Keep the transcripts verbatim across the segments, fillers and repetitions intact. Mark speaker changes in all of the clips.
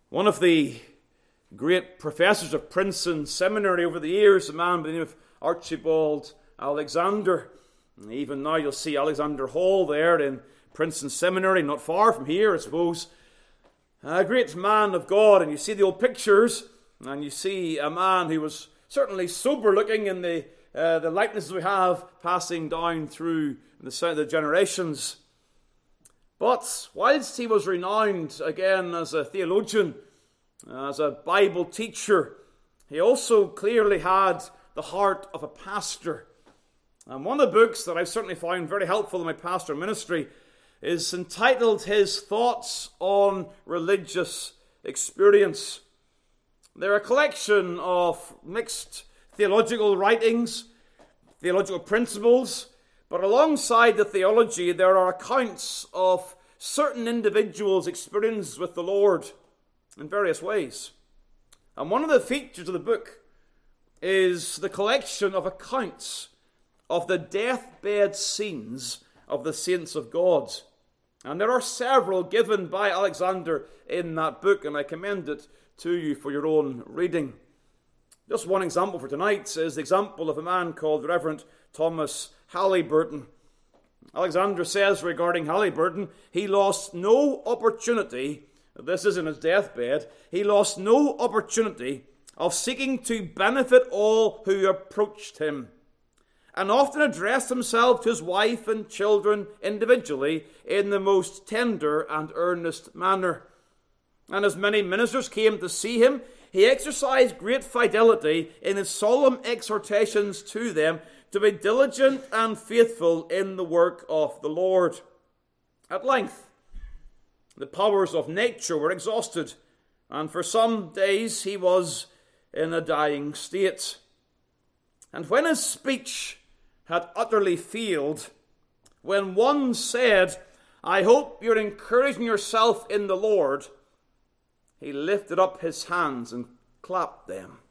Speaker 1: One of the great professors of Princeton Seminary over the years, a man by the name of Archibald Alexander. And even now you'll see Alexander Hall there in Princeton Seminary, not far from here, I suppose. A great man of God, and you see the old pictures, and you see a man who was certainly sober-looking in the uh, the likenesses we have passing down through the, the generations. But whilst he was renowned again as a theologian, as a Bible teacher, he also clearly had the heart of a pastor. And one of the books that I've certainly found very helpful in my pastoral ministry is entitled His Thoughts on Religious Experience. They're a collection of mixed theological writings, theological principles, but alongside the theology, there are accounts of certain individuals' experiences with the Lord in various ways. And one of the features of the book is the collection of accounts of the deathbed scenes of the saints of God. And there are several given by Alexander in that book, and I commend it to you for your own reading. Just one example for tonight is the example of a man called Reverend Thomas Halyburton. Alexander says regarding Halyburton, he lost no opportunity, this is in his deathbed, he lost no opportunity of seeking to benefit all who approached him, and often addressed himself to his wife and children individually in the most tender and earnest manner. And as many ministers came to see him, he exercised great fidelity in his solemn exhortations to them to be diligent and faithful in the work of the Lord. At length, the powers of nature were exhausted, and for some days he was in a dying state. And when his speech had utterly failed, when one said, "I hope you're encouraging yourself in the Lord," he lifted up his hands and clapped them.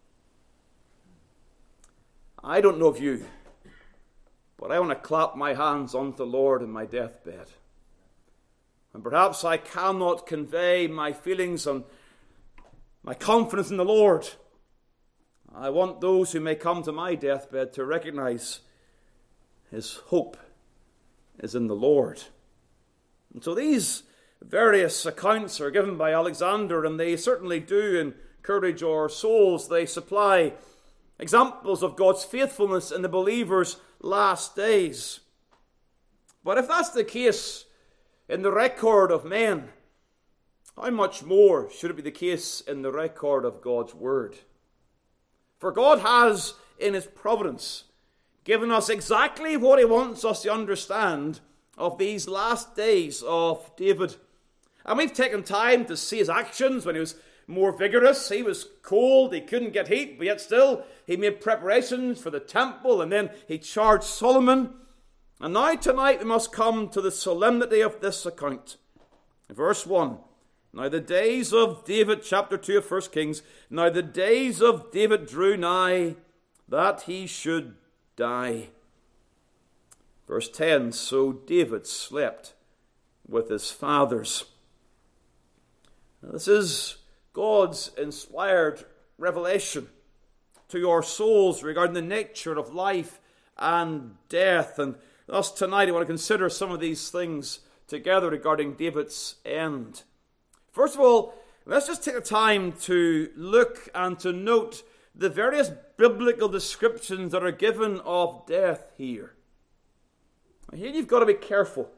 Speaker 1: I don't know of you, but I want to clap my hands unto the Lord in my deathbed. And perhaps I cannot convey my feelings and my confidence in the Lord. I want those who may come to my deathbed to recognize his hope is in the Lord. And so these various accounts are given by Alexander, and they certainly do encourage our souls. They supply examples of God's faithfulness in the believer's last days. But if that's the case in the record of men, how much more should it be the case in the record of God's Word? For God has, in His providence, given us exactly what He wants us to understand of these last days of David. And we've taken time to see his actions when he was more vigorous. He was cold, he couldn't get heat, but yet still he made preparations for the temple, and then he charged Solomon. And now tonight we must come to the solemnity of this account. Verse one. Now the days of David, chapter two of First Kings, now the days of David drew nigh that he should die. Verse ten, so David slept with his fathers. Now, this is God's inspired revelation to our souls regarding the nature of life and death. And thus tonight I want to consider some of these things together regarding David's end. First of all, let's just take the time to look and to note the various biblical descriptions that are given of death here. Now, here you've got to be careful.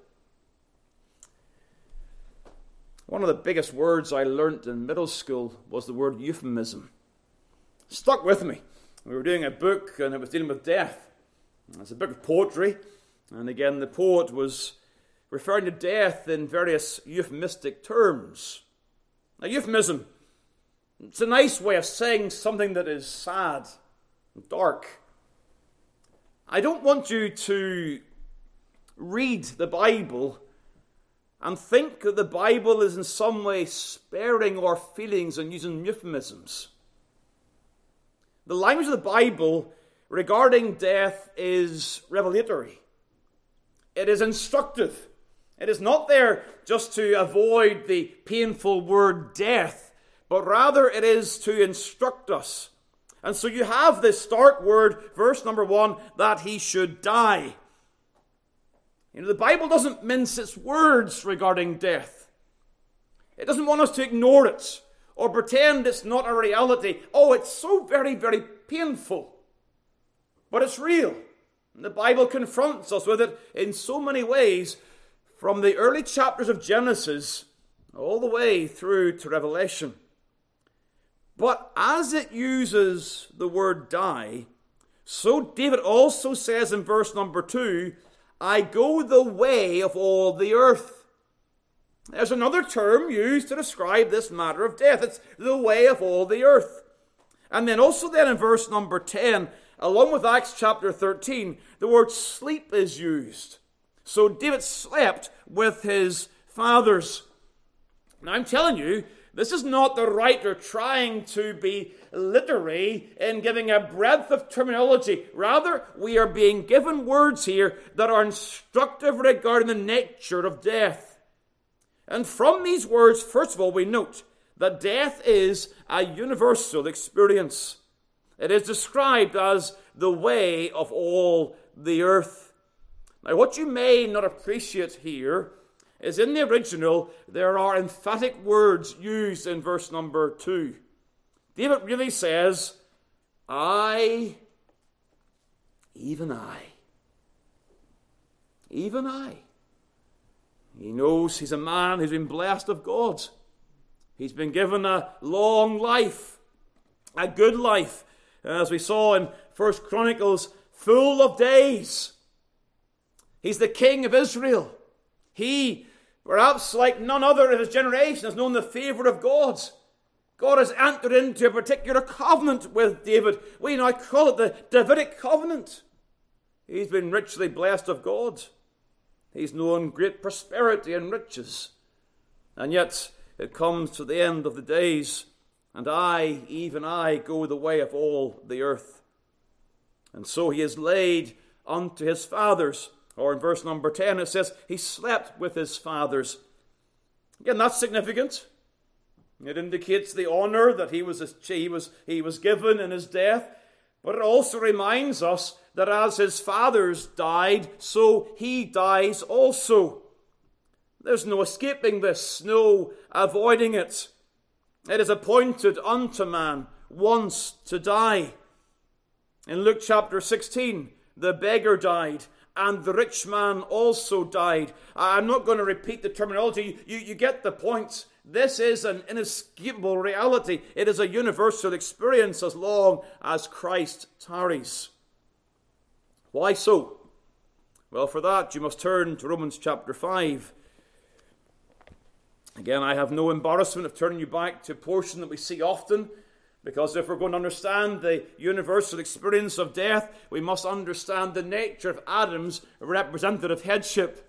Speaker 1: One of the biggest words I learnt in middle school was the word euphemism. It stuck with me. We were doing a book and it was dealing with death. It's a book of poetry. And again, the poet was referring to death in various euphemistic terms. Now, euphemism, it's a nice way of saying something that is sad and dark. I don't want you to read the Bible and think that the Bible is in some way sparing our feelings and using euphemisms. The language of the Bible regarding death is revelatory. It is instructive. It is not there just to avoid the painful word death, but rather it is to instruct us. And so you have this stark word, verse number one, that he should die. You know, the Bible doesn't mince its words regarding death. It doesn't want us to ignore it or pretend it's not a reality. Oh, it's so very, very painful. But it's real. And the Bible confronts us with it in so many ways, from the early chapters of Genesis all the way through to Revelation. But as it uses the word die, so David also says in verse number two, I go the way of all the earth. There's another term used to describe this matter of death. It's the way of all the earth. And then also then in verse number ten, along with Acts chapter thirteen, the word sleep is used. So David slept with his fathers. Now I'm telling you, this is not the writer trying to be literary in giving a breadth of terminology. Rather, we are being given words here that are instructive regarding the nature of death. And from these words, first of all, we note that death is a universal experience. It is described as the way of all the earth. Now, what you may not appreciate here is in the original, there are emphatic words used in verse number two. David really says, I, even I, even I. He knows he's a man who's been blessed of God. He's been given a long life, a good life, as we saw in First Chronicles, full of days. He's the king of Israel. He, perhaps like none other of his generation, has known the favor of God. God has entered into a particular covenant with David. We now call it the Davidic covenant. He's been richly blessed of God. He's known great prosperity and riches. And yet it comes to the end of the days, and I, even I, go the way of all the earth. And so he is laid unto his fathers. Or in verse number ten, it says, he slept with his fathers. Again, that's significant. It indicates the honor that he was, he was, he was given in his death. But it also reminds us that as his fathers died, so he dies also. There's no escaping this, no avoiding it. It is appointed unto man once to die. In Luke chapter sixteen, the beggar died, and the rich man also died. I'm not going to repeat the terminology. You, you get the point. This is an inescapable reality. It is a universal experience as long as Christ tarries. Why so? Well, for that, you must turn to Romans chapter five. Again, I have no embarrassment of turning you back to a portion that we see often, because if we're going to understand the universal experience of death, we must understand the nature of Adam's representative headship.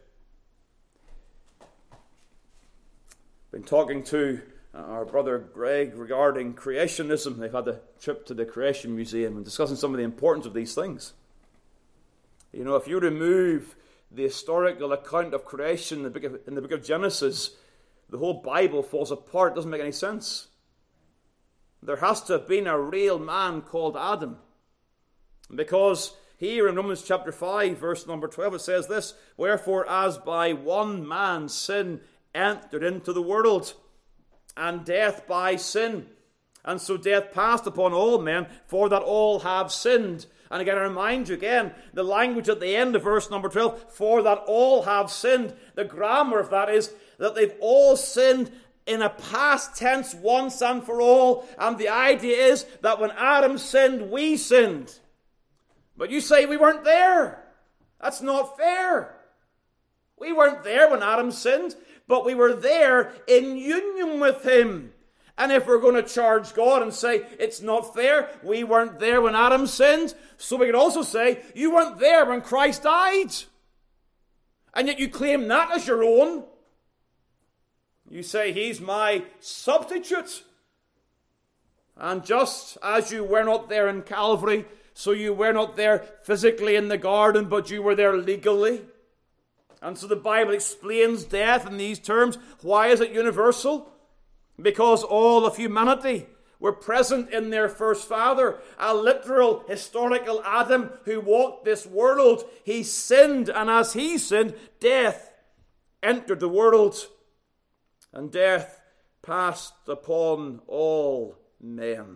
Speaker 1: Been talking to our brother Greg regarding creationism. They've had a trip to the Creation Museum and discussing some of the importance of these things. You know, if you remove the historical account of creation in the book of, in the book of Genesis, the whole Bible falls apart. It doesn't make any sense. There has to have been a real man called Adam. Because here in Romans chapter five, verse number twelve, it says this, wherefore as by one man sin entered into the world, and death by sin. And so death passed upon all men, for that all have sinned. And again, I remind you again, the language at the end of verse number twelve, for that all have sinned. The grammar of that is that they've all sinned in a past tense once and for all. And the idea is that when Adam sinned, we sinned. But you say we weren't there. That's not fair. We weren't there when Adam sinned, but we were there in union with him. And if we're going to charge God and say it's not fair, we weren't there when Adam sinned, so we could also say you weren't there when Christ died. And yet you claim that as your own. You say he's my substitute. And just as you were not there in Calvary, so you were not there physically in the garden, but you were there legally. And so the Bible explains death in these terms. Why is it universal? because all of humanity were present in their first father, a literal historical Adam who walked this world. He sinned, and as he sinned, death entered the world, and death passed upon all men.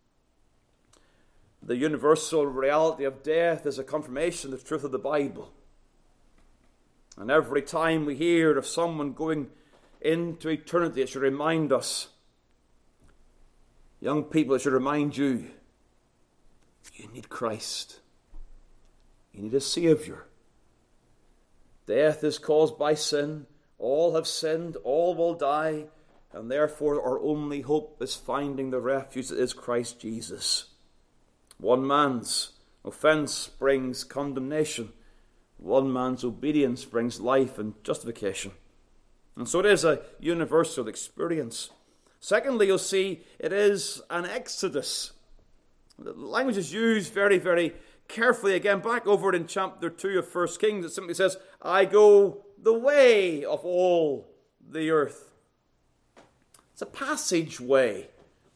Speaker 1: The universal reality of death is a confirmation of the truth of the Bible. And every time we hear of someone going into eternity, it should remind us, young people, it should remind you, you need Christ. You need a Savior. Death is caused by sin. All have sinned. All will die. And therefore our only hope is finding the refuge that is Christ Jesus. One man's offense brings condemnation. One man's obedience brings life and justification. And so it is a universal experience. Secondly, you'll see it is an exodus. The language is used very, very carefully. Again, back over it in chapter two of First Kings, it simply says, I go the way of all the earth. It's a passageway.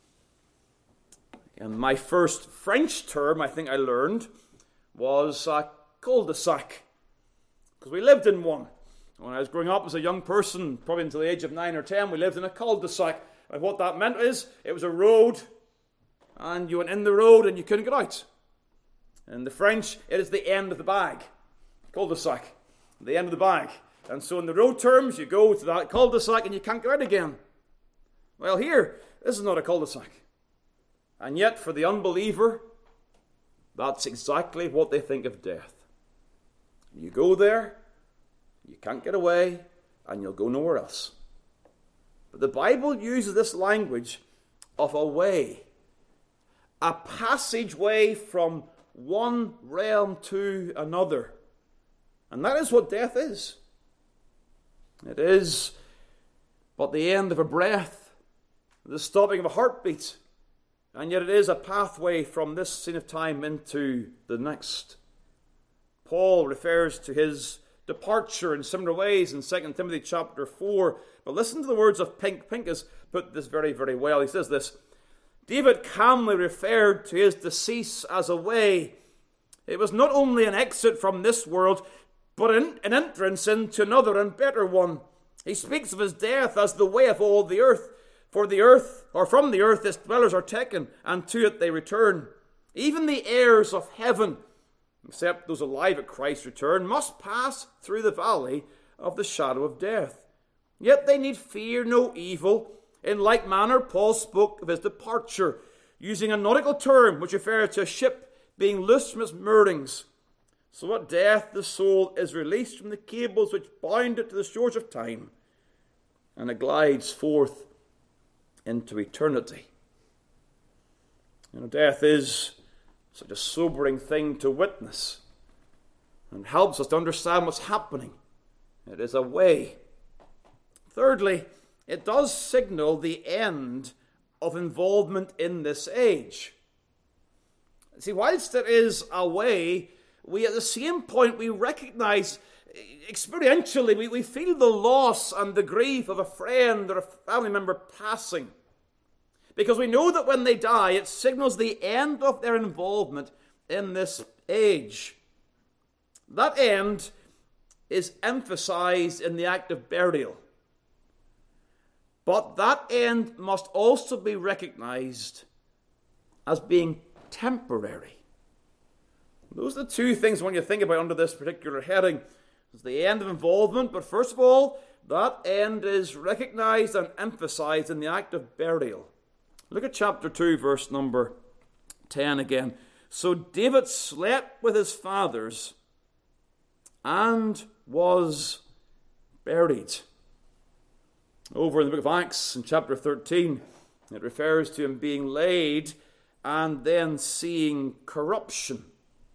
Speaker 1: And my first French term, I think I learned, was a cul-de-sac, because we lived in one. When I was growing up as a young person, probably until the age of nine or ten, we lived in a cul-de-sac. And what that meant is, it was a road, and you went in the road and you couldn't get out. In the French, it is the end of the bag. Cul-de-sac, the end of the bag. And so in the road terms, you go to that cul-de-sac and you can't get out again. Well, here, this is not a cul-de-sac. And yet, for the unbeliever, that's exactly what they think of death. You go there, you can't get away, and you'll go nowhere else. But the Bible uses this language of a way, a passageway from one realm to another. And that is what death is. It is but the end of a breath, the stopping of a heartbeat, and yet it is a pathway from this scene of time into the next. Paul refers to his departure in similar ways in Second Timothy chapter four. But listen to the words of Pink. Pink has put this very, very well. He says this, David calmly referred to his decease as a way. It was not only an exit from this world, but an, an entrance into another and better one. He speaks of his death as the way of all the earth. For the earth, or from the earth, its dwellers are taken, and to it they return. Even the heirs of heaven, except those alive at Christ's return, must pass through the valley of the shadow of death. Yet they need fear no evil. In like manner, Paul spoke of his departure, using a nautical term which refers to a ship being loosed from its moorings. So at death the soul is released from the cables which bind it to the shores of time, and it glides forth into eternity. You know, death is such a sobering thing to witness, and helps us to understand what's happening. It is a way. Thirdly, it does signal the end of involvement in this age. See, whilst it is a way, we at the same point we recognize experientially, we, we feel the loss and the grief of a friend or a family member passing. Because we know that when they die, it signals the end of their involvement in this age. That end is emphasized in the act of burial. But that end must also be recognized as being temporary. Those are the two things I want you to think about under this particular heading. It's the end of involvement, but first of all, that end is recognized and emphasized in the act of burial. Look at chapter two, verse number ten again. So David slept with his fathers and was buried. Over in the book of Acts, in chapter thirteen, it refers to him being laid and then seeing corruption.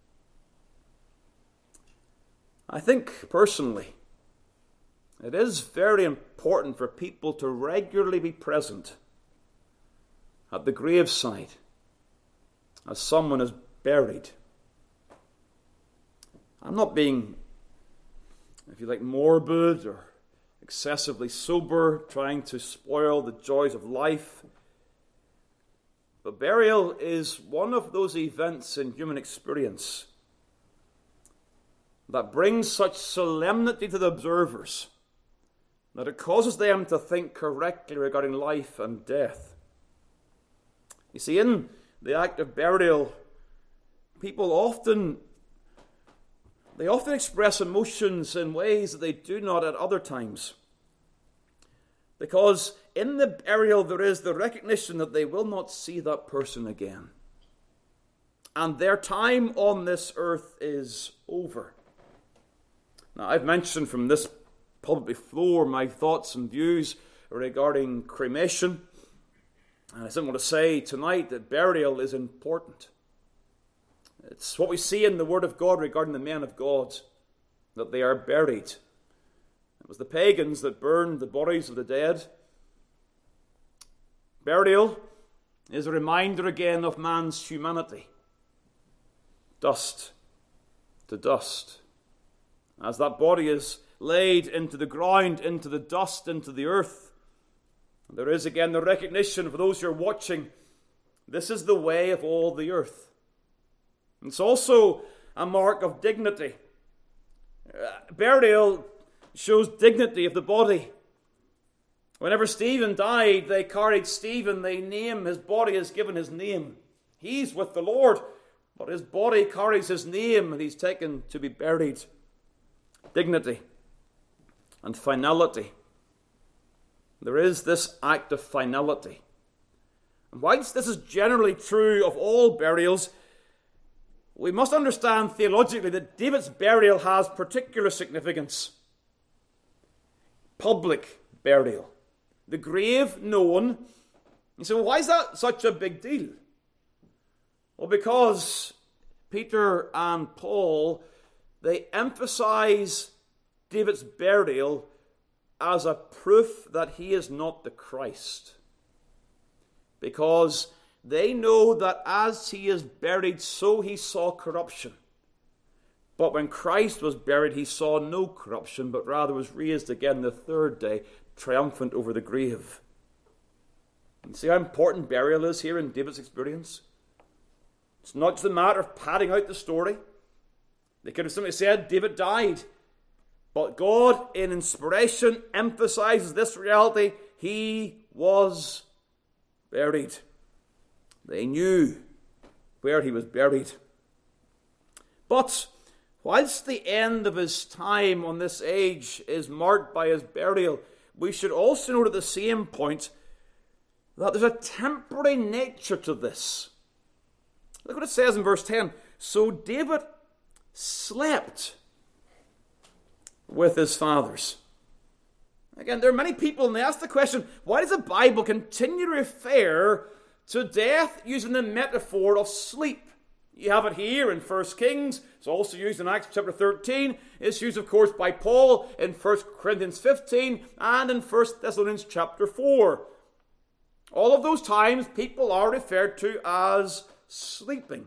Speaker 1: I think, personally, it is very important for people to regularly be present at the graveside as someone is buried. I'm not being, if you like, morbid or excessively sober, trying to spoil the joys of life. But burial is one of those events in human experience that brings such solemnity to the observers that it causes them to think correctly regarding life and death. You see, in the act of burial, people often they often express emotions in ways that they do not at other times. Because in the burial there is the recognition that they will not see that person again. And their time on this earth is over. Now, I've mentioned from this pulpit before my thoughts and views regarding cremation. And I simply want to say tonight that burial is important. It's what we see in the Word of God regarding the men of God, that they are buried. It was the pagans that burned the bodies of the dead. Burial is a reminder again of man's humanity. Dust to dust. As that body is laid into the ground, into the dust, into the earth, there is again the recognition for those who are watching, this is the way of all the earth. It's also a mark of dignity. Uh, burial shows dignity of the body. Whenever Stephen died, they carried Stephen, they name, his body is given his name. He's with the Lord, but his body carries his name and he's taken to be buried. Dignity and finality. There is this act of finality. And whilst this is generally true of all burials, we must understand theologically that David's burial has particular significance. Public burial. The grave known. You say, well, why is that such a big deal? Well, because Peter and Paul, they emphasize David's burial as a proof that he is not the Christ. Because they know that as he is buried, so he saw corruption. But when Christ was buried, he saw no corruption, but rather was raised again the third day, triumphant over the grave. You see how important burial is here in David's experience? It's not just a matter of padding out the story. They could have simply said, David died. But God, in inspiration, emphasizes this reality. He was buried. They knew where he was buried. But whilst the end of his time on this age is marked by his burial, we should also note at the same point that there's a temporary nature to this. Look what it says in verse ten. So David slept with his fathers. Again, there are many people, and they ask the question, why does the Bible continue to refer to death using the metaphor of sleep? You have it here in First Kings. It's also used in Acts chapter thirteen. It's used, of course, by Paul in First Corinthians fifteen and in First Thessalonians chapter four. All of those times, people are referred to as sleeping.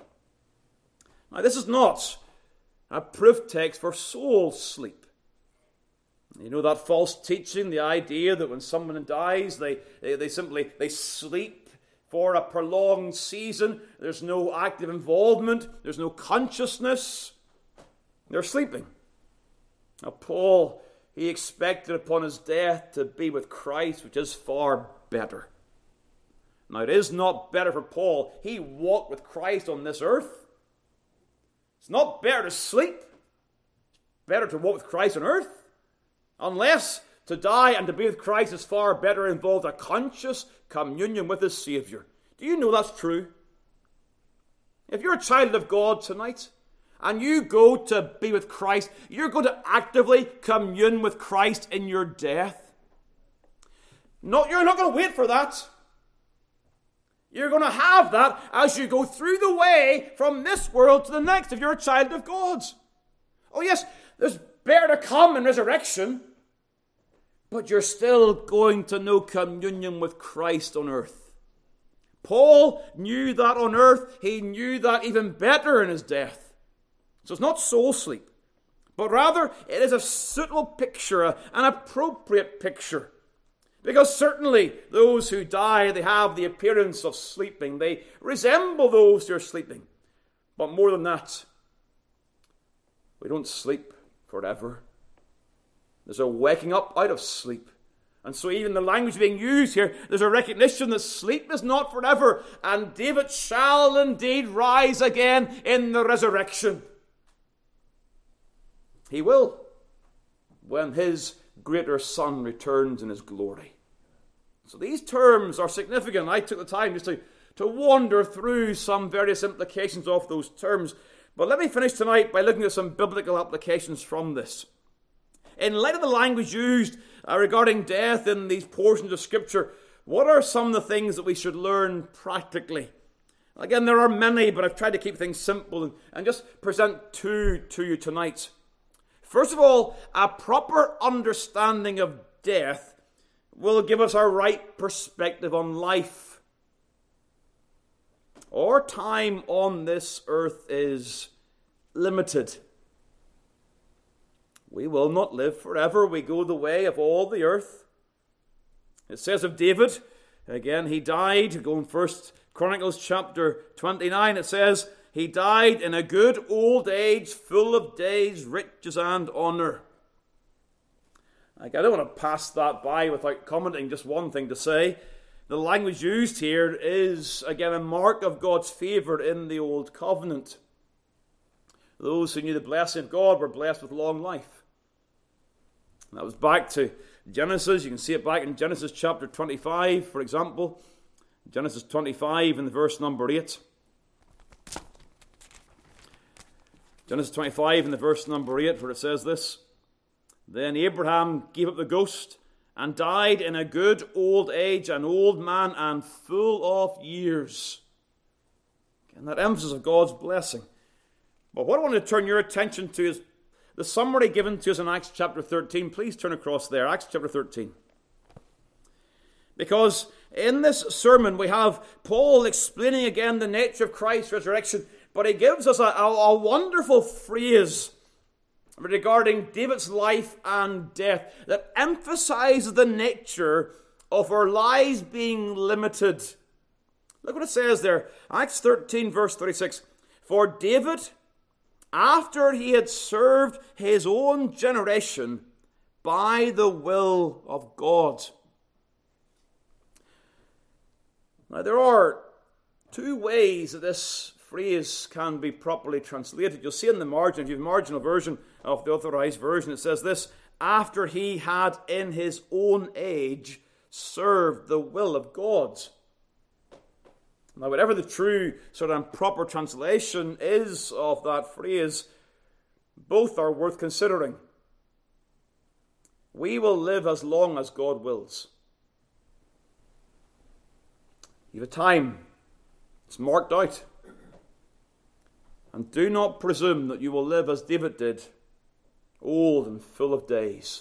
Speaker 1: Now, this is not a proof text for soul sleep. You know that false teaching, the idea that when someone dies, they, they, they simply they sleep for a prolonged season. There's no active involvement. There's no consciousness. They're sleeping. Now, Paul, he expected upon his death to be with Christ, which is far better. Now, it is not better for Paul. He walked with Christ on this earth. It's not better to sleep. It's better to walk with Christ on earth. Unless to die and to be with Christ is far better, involved a conscious communion with his Savior. Do you know that's true? If you're a child of God tonight and you go to be with Christ, you're going to actively commune with Christ in your death. No, you're not going to wait for that. You're going to have that as you go through the way from this world to the next if you're a child of God. Oh yes, there's better to come in resurrection, but you're still going to know communion with Christ on earth. Paul knew that on earth. He knew that even better in his death. So it's not soul sleep. but rather it is a suitable picture, an appropriate picture. Because certainly those who die, they have the appearance of sleeping. They resemble those who are sleeping. But more than that, we don't sleep forever. There's a waking up out of sleep. And so even the language being used here, there's a recognition that sleep is not forever. And David shall indeed rise again in the resurrection. He will, when his greater Son returns in his glory. So these terms are significant. I took the time just to, to wander through some various implications of those terms. But let me finish tonight by looking at some biblical applications from this. In light of the language used uh, regarding death in these portions of Scripture, what are some of the things that we should learn practically? Again, there are many, but I've tried to keep things simple and, and just present two to you tonight. First of all, a proper understanding of death will give us our right perspective on life. Our time on this earth is limited. We will not live forever. We go the way of all the earth. It says of David, again, he died, going First Chronicles chapter twenty-nine, it says, he died in a good old age, full of days, riches, and honor. Like, I don't want to pass that by without commenting just one thing to say. The language used here is, again, a mark of God's favour in the Old Covenant. Those who knew the blessing of God were blessed with long life. And that was back to Genesis. You can see it back in Genesis chapter twenty-five, for example. Genesis twenty-five and verse number eight. Genesis twenty-five and the verse number eight, where it says this, then Abraham gave up the ghost and died in a good old age, an old man and full of years. And that emphasis of God's blessing. But what I want to turn your attention to is the summary given to us in Acts chapter thirteen. Please turn across there, Acts chapter thirteen. Because in this sermon we have Paul explaining again the nature of Christ's resurrection, but he gives us a, a, a wonderful phrase regarding David's life and death that emphasizes the nature of our lives being limited. Look what it says there. Acts thirteen, verse thirty-six. For David, after he had served his own generation by the will of God. Now, there are two ways that this phrase can be properly translated. You'll see in the margin, if you have a marginal version of the Authorized Version, it says this, after he had in his own age served the will of God. Now, whatever the true sort of proper translation is of that phrase, both are worth considering. We will live as long as God wills. You have a time. It's marked out. And do not presume that you will live as David did, old and full of days.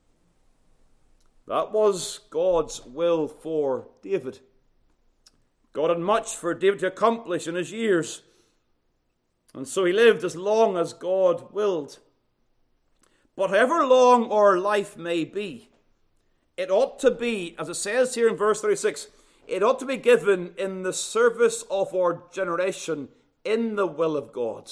Speaker 1: That was God's will for David. God had much for David to accomplish in his years. And so he lived as long as God willed. But however long our life may be, it ought to be, as it says here in verse thirty-six, it ought to be given in the service of our generation, in the will of God.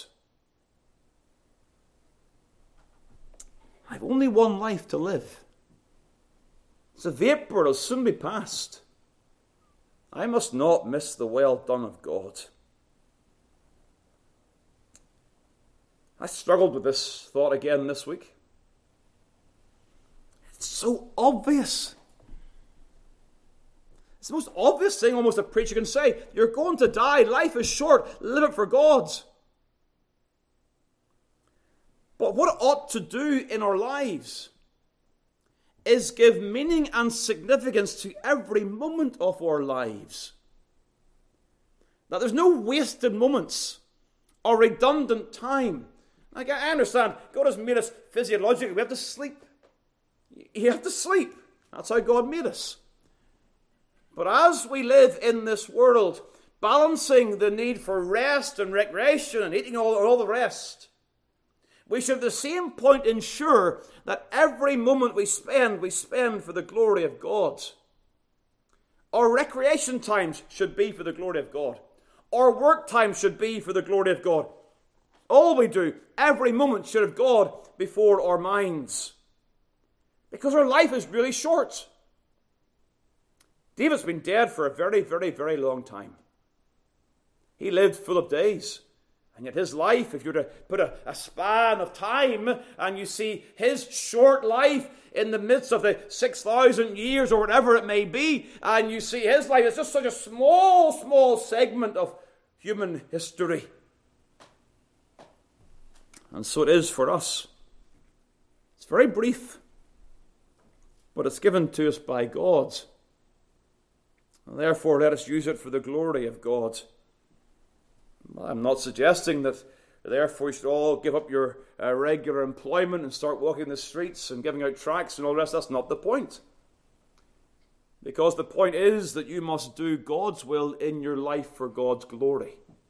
Speaker 1: I've only one life to live. It's a vapor, it'll soon be past. I must not miss the well done of God. I struggled with this thought again this week. It's so obvious. It's the most obvious thing almost a preacher can say. You're going to die. Life is short. Live it for God. But what it ought to do in our lives is give meaning and significance to every moment of our lives. That there's no wasted moments or redundant time. Like, I understand, God has made us physiologically. We have to sleep. You have to sleep. That's how God made us. But as we live in this world, balancing the need for rest and recreation and eating all, all the rest, We should at the same point ensure that every moment we spend, we spend for the glory of God. Our recreation times should be for the glory of God. Our work time should be for the glory of God. All we do, every moment, should have God before our minds. Because our life is really short. David's been dead for a very, very, very long time. He lived full of days. And yet his life, if you were to put a, a span of time, and you see his short life in the midst of the six thousand years or whatever it may be, and you see his life, it's just such a small, small segment of human history. And so it is for us. It's very brief, but it's given to us by God. And therefore, let us use it for the glory of God. I'm not suggesting that, therefore, you should all give up your uh, regular employment and start walking the streets and giving out tracts and all the rest. That's not the point. Because the point is that you must do God's will in your life for God's glory.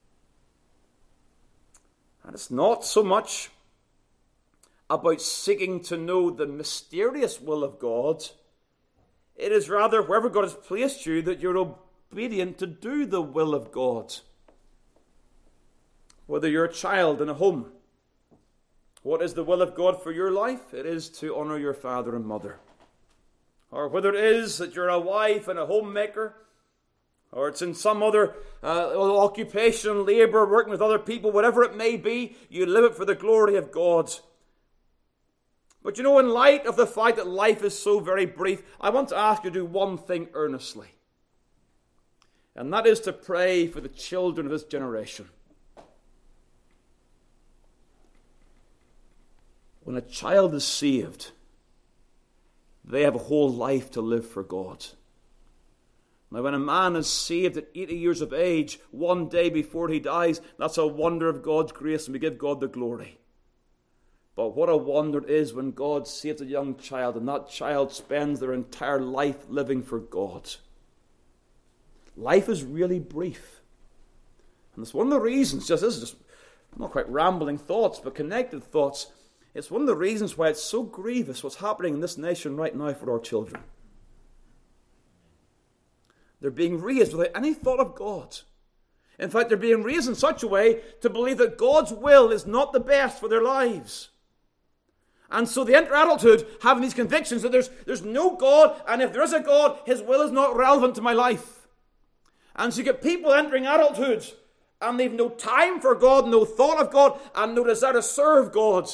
Speaker 1: And it's not so much about seeking to know the mysterious will of God. It is rather, wherever God has placed you, that you're obedient to do the will of God. Whether you're a child in a home, what is the will of God for your life? It is to honor your father and mother. Or whether it is that you're a wife and a homemaker, or it's in some other uh, occupation, labour, working with other people, whatever it may be, you live it for the glory of God. But you know, in light of the fact that life is so very brief, I want to ask you to do one thing earnestly. And that is to pray for the children of this generation. When a child is saved, they have a whole life to live for God. Now, when a man is saved at eighty years of age, one day before he dies, that's a wonder of God's grace, and we give God the glory. But what a wonder it is when God saves a young child, and that child spends their entire life living for God. Life is really brief. And it's one of the reasons, just this is just not quite rambling thoughts, but connected thoughts. It's one of the reasons why it's so grievous what's happening in this nation right now for our children. They're being raised without any thought of God. In fact, they're being raised in such a way to believe that God's will is not the best for their lives. And so they enter adulthood having these convictions that there's, there's no God, and if there is a God, his will is not relevant to my life. And so you get people entering adulthood, and they've no time for God, no thought of God, and no desire to serve God.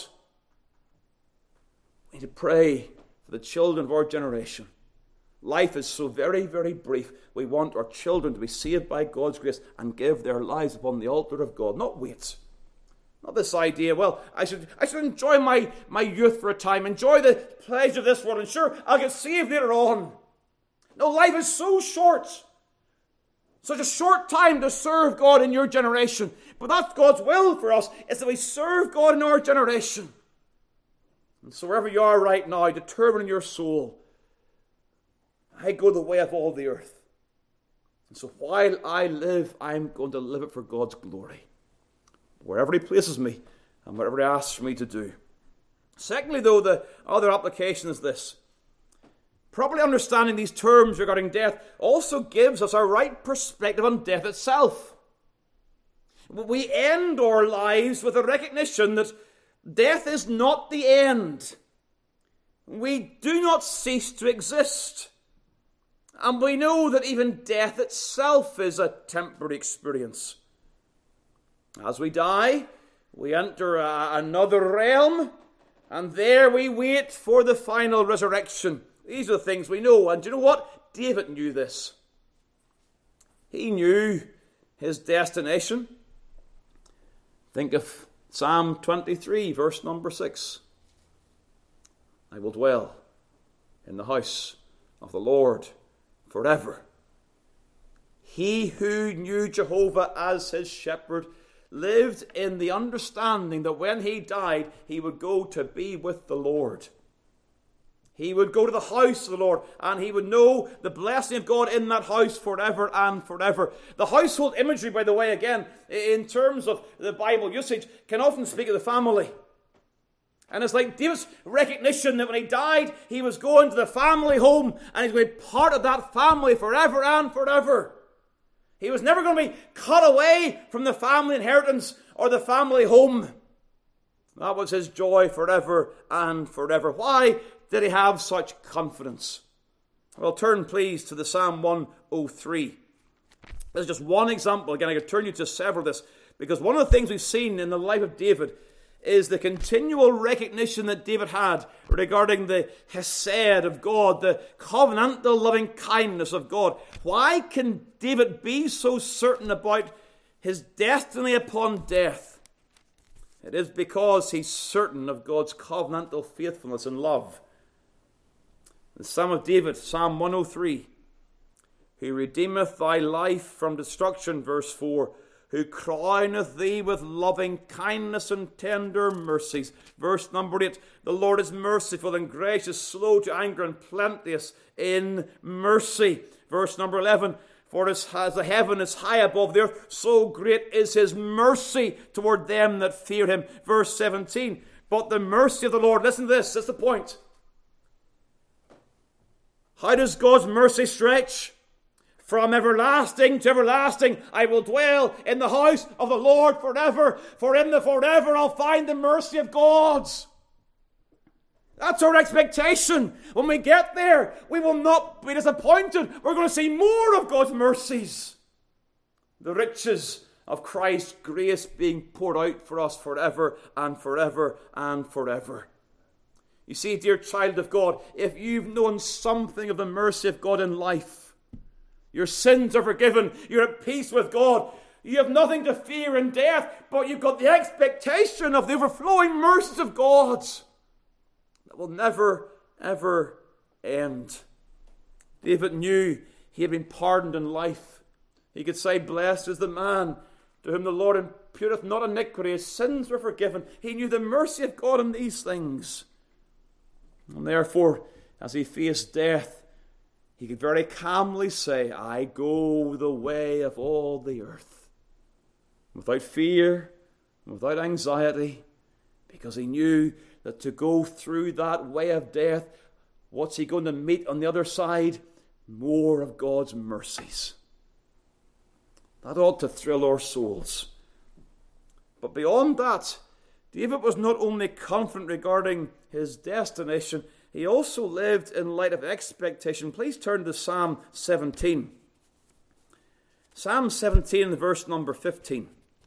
Speaker 1: We need to pray for the children of our generation. Life is so very, very brief. We want our children to be saved by God's grace and give their lives upon the altar of God, not wait. Not this idea, well, I should I should enjoy my, my youth for a time, enjoy the pleasure of this world, and sure, I'll get saved later on. No, life is so short. Such a short time to serve God in your generation. But that's God's will for us, is that we serve God in our generation. And so wherever you are right now, determine in your soul, I go the way of all the earth. And so while I live, I'm going to live it for God's glory. Wherever he places me and whatever he asks for me to do. Secondly, though, the other application is this. Properly understanding these terms regarding death also gives us a right perspective on death itself. We end our lives with a recognition that death is not the end. We do not cease to exist. And we know that even death itself is a temporary experience. As we die, we enter a, another realm, and there we wait for the final resurrection. These are the things we know. And do you know what? David knew this. He knew his destination. Think of Psalm twenty-three, verse number six. I will dwell in the house of the Lord forever. He who knew Jehovah as his shepherd lived in the understanding that when he died, he would go to be with the Lord. He would go to the house of the Lord, and he would know the blessing of God in that house forever and forever. The household imagery, by the way, again, in terms of the Bible usage, can often speak of the family. And it's like David's recognition that when he died, he was going to the family home, and he's going to be part of that family forever and forever. He was never going to be cut away from the family inheritance or the family home. That was his joy forever and forever. Why did he have such confidence? Well, turn please to the Psalm one oh three. This is just one example. Again, I could turn you to several of this, because one of the things we've seen in the life of David is the continual recognition that David had regarding the hesed of God, the covenantal loving kindness of God. Why can David be so certain about his destiny upon death? It is because he's certain of God's covenantal faithfulness and love. The Psalm of David, Psalm one oh three, who redeemeth thy life from destruction, verse four, who crowneth thee with loving kindness and tender mercies. Verse number eight, the Lord is merciful and gracious, slow to anger and plenteous in mercy. Verse number eleven, for as the heaven is high above the earth, so great is his mercy toward them that fear him. Verse seventeen, but the mercy of the Lord, listen to this, that's the point. How does God's mercy stretch? From everlasting to everlasting, I will dwell in the house of the Lord forever, for in the forever I'll find the mercy of God. That's our expectation. When we get there, we will not be disappointed. We're going to see more of God's mercies. The riches of Christ's grace being poured out for us forever and forever and forever. You see, dear child of God, if you've known something of the mercy of God in life, your sins are forgiven. You're at peace with God. You have nothing to fear in death, but you've got the expectation of the overflowing mercies of God that will never, ever end. David knew he had been pardoned in life. He could say, blessed is the man to whom the Lord imputeth not iniquity. His sins were forgiven. He knew the mercy of God in these things. And therefore, as he faced death, he could very calmly say, I go the way of all the earth. Without fear, without anxiety, because he knew that to go through that way of death, what's he going to meet on the other side? More of God's mercies. That ought to thrill our souls. But beyond that, David was not only confident regarding his destination, he also lived in light of expectation. Please turn to Psalm seventeen. Psalm seventeen, verse number fifteen.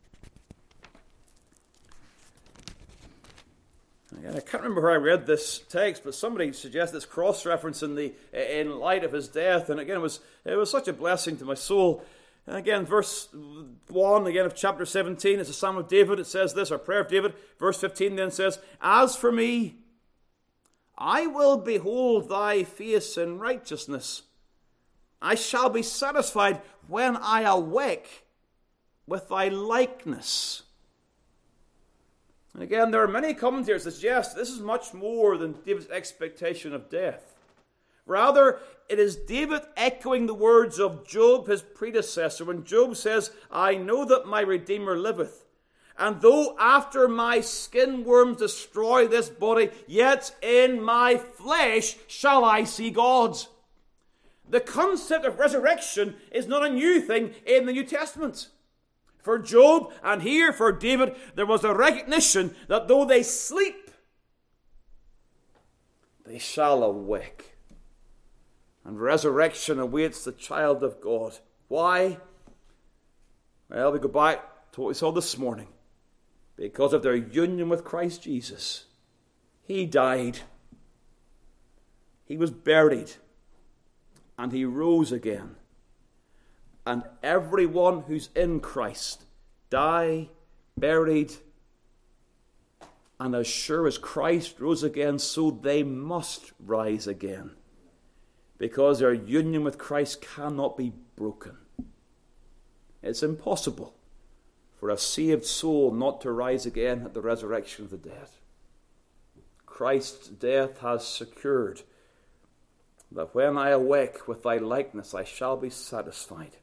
Speaker 1: Again, I can't remember where I read this text, but somebody suggested this cross-reference in the in light of his death. And again, it was it was such a blessing to my soul. And again, verse one again of chapter seventeen, it's a Psalm of David. It says this, or prayer of David. Verse fifteen then says, as for me, I will behold thy face in righteousness. I shall be satisfied when I awake with thy likeness. And again, there are many commentators that suggest this is much more than David's expectation of death. Rather, it is David echoing the words of Job, his predecessor, when Job says, I know that my Redeemer liveth. And though after my skin worms destroy this body, yet in my flesh shall I see God. The concept of resurrection is not a new thing in the New Testament. For Job, and here for David, there was a recognition that though they sleep, they shall awake. And resurrection awaits the child of God. Why? Well, we go back to what we saw this morning. Because of their union with Christ Jesus. He died. He was buried. And he rose again. And everyone who's in Christ, die, buried, and as sure as Christ rose again, so they must rise again. Because their union with Christ cannot be broken. It's impossible for a saved soul not to rise again at the resurrection of the dead. Christ's death has secured that when I awake with thy likeness, I shall be satisfied.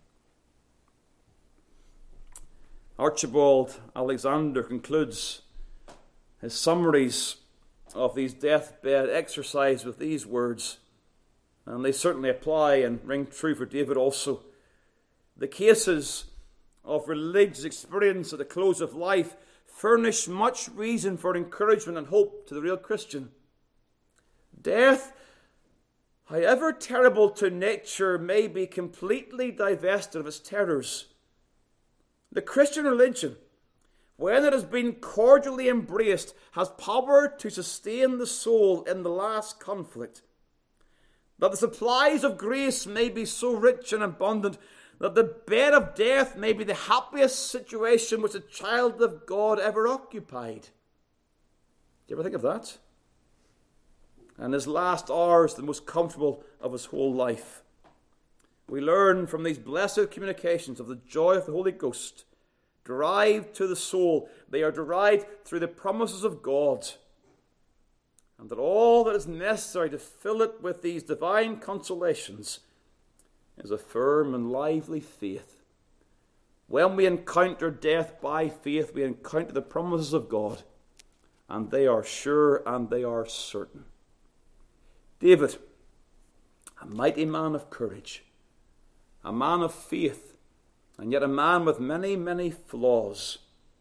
Speaker 1: Archibald Alexander concludes his summaries of these deathbed exercise with these words, and they certainly apply and ring true for David also. The cases of religious experience at the close of life furnish much reason for encouragement and hope to the real Christian. Death, however terrible to nature, may be completely divested of its terrors. The Christian religion, when it has been cordially embraced, has power to sustain the soul in the last conflict. That the supplies of grace may be so rich and abundant that the bed of death may be the happiest situation which a child of God ever occupied. Do you ever think of that? And his last hours, the most comfortable of his whole life. We learn from these blessed communications of the joy of the Holy Ghost, derived to the soul. They are derived through the promises of God, and that all that is necessary to fill it with these divine consolations is a firm and lively faith. When we encounter death by faith, we encounter the promises of God, and they are sure and they are certain. David, a mighty man of courage, a man of faith, and yet a man with many, many flaws.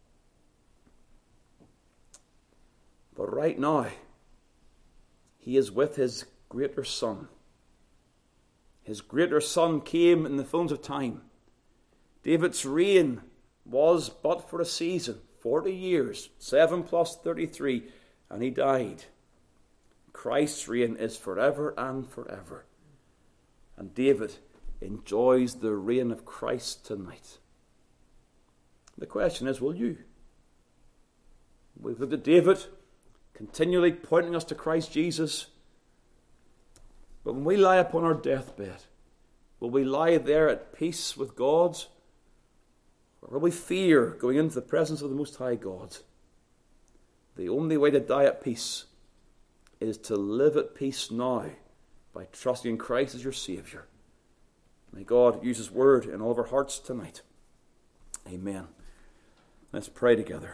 Speaker 1: But right now, he is with his greater son. His greater son came in the fullness of time. David's reign was but for a season, forty years, seven plus thirty-three, and he died. Christ's reign is forever and forever. And David enjoys the reign of Christ tonight. The question is, will you? We've looked at David, continually pointing us to Christ Jesus. But when we lie upon our deathbed, will we lie there at peace with God? Or will we fear going into the presence of the Most High God? The only way to die at peace is to live at peace now by trusting in Christ as your Saviour. May God use His word in all of our hearts tonight. Amen. Let's pray together.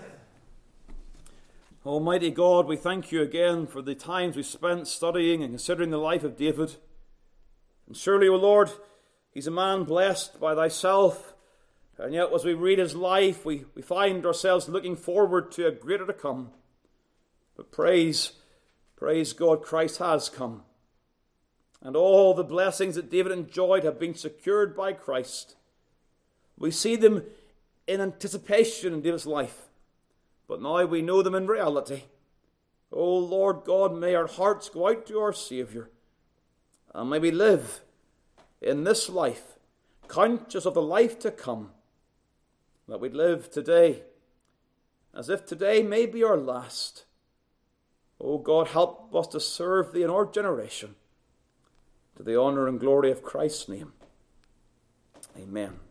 Speaker 1: Almighty God, we thank you again for the times we spent studying and considering the life of David. And surely, O Lord, he's a man blessed by thyself. And yet, as we read his life, we, we find ourselves looking forward to a greater to come. But praise, praise God, Christ has come. And all the blessings that David enjoyed have been secured by Christ. We see them in anticipation in David's life, but now we know them in reality. O Lord God, may our hearts go out to our Saviour, and may we live in this life, conscious of the life to come, that we live today as if today may be our last. O God, help us to serve Thee in our generation, to the honour and glory of Christ's name. Amen.